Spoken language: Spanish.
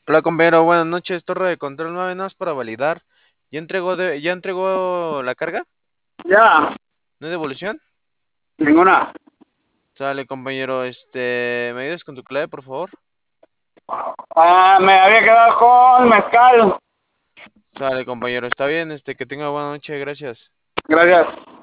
Hola compañero, buenas noches, torre de control 9 más para validar. ¿Ya entregó la carga? Ya, ¿No hay devolución? ninguna. Sale compañero, ¿me ayudas con tu clave, por favor? Me había quedado con mezcal. Sale compañero, está bien, que tenga buena noche, gracias. Gracias.